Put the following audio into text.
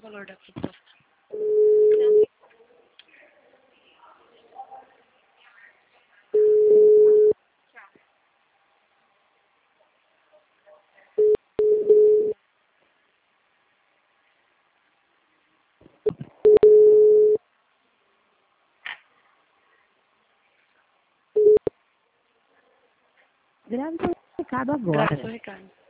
valor da proposta. Grave o recado agora. Grave o recado.